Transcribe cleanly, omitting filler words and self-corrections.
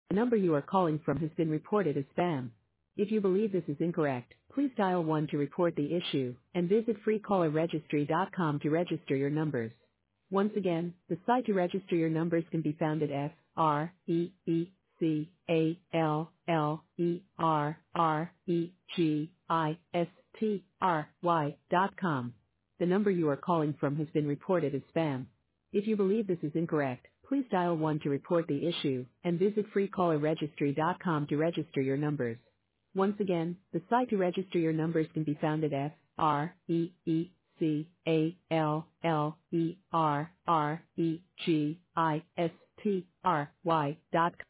The number you are calling from has been reported as spam. If you believe this is incorrect, please dial 1 to report the issue and visit freecallerregistry.com to register your numbers. Once again, the site to register your numbers can be found at freecallerregistry.com. The number you are calling from has been reported as spam. If you believe this is incorrect, please dial 1 to report the issue and visit freecallerregistry.com to register your numbers. Once again, the site to register your numbers can be found at freecallerregistry.com.